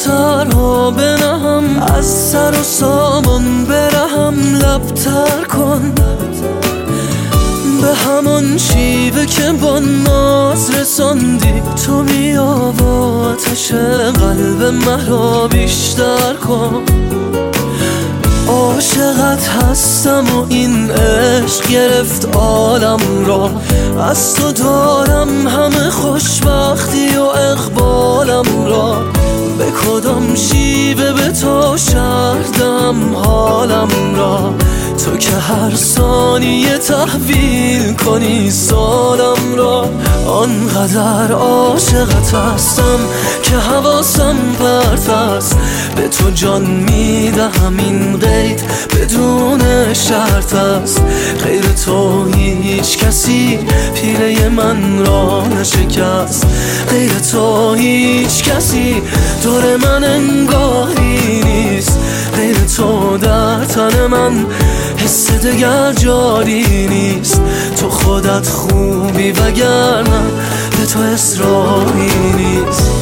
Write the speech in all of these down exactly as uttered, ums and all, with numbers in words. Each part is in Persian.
خطرها بنهم، از سر و سامان برهم، لبتر کن به همان شیوه که با ناز رساندی. تو بیا و آتش قلب مرا بیشتر کن. عاشقت هستم و این عشق گرفت عالم را، از تو دارم همه خوشبختی و اقبالم را. به کدام شیوه به تو شردم حالم را، تو که هر ثانیه تحویل کنی سالم را. آنقدر عاشقت هستم که حواسم پرت است، به تو جان میدهم این قید بدون شرط است. غیر تو هیچ کسی پیله من را نشکست، غیر تو هیچ کسی دور من انگاری نیست. غیر تو در تن من حس دگر جاری نیست. تو خودت خوبی وگرنه به تو اصراری نیست.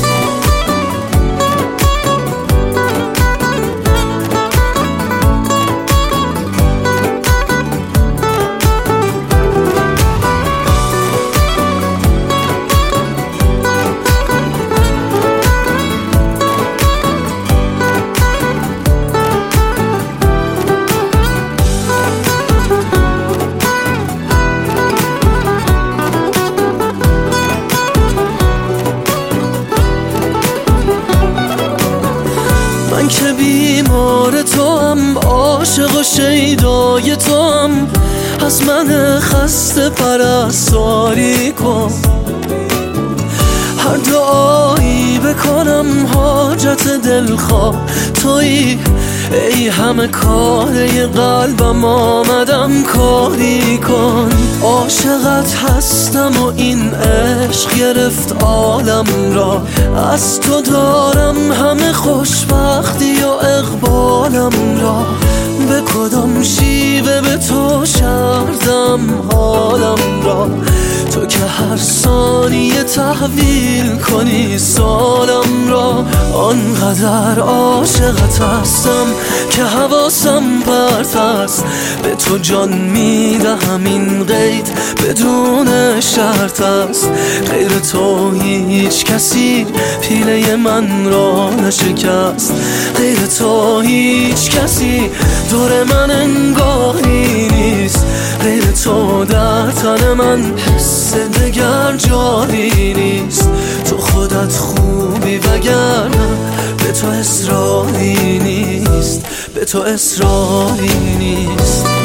من که بیمار تو هم، عاشق و شیدای تو هم، از من خسته پرستاری کن. هر دعایی بکنم حاجت دلخواه تویی، ای همه کاره قلبم آمدم کاری کن. عاشقت هستم و این عشق گرفت عالم را، از تو دارم همه خوشبختی و اقبالم را. به کدام شیوه به تو شردم حالم را، تو که هر ثانیه تحویل کنی سالم را. آنقدر عاشقت هستم که حواسم پرت است، به تو جان میدهم این قید بدون شرط است. غیر تو هیچ کسی پیله من را نشکست، غیر تو هیچ کسی دور من انگاری نیست. غیر تو در تن من حس دگر جاری نیست. تو خودت خوبی وگرنه به تو اصراری نیست، به تو اصراری نیست.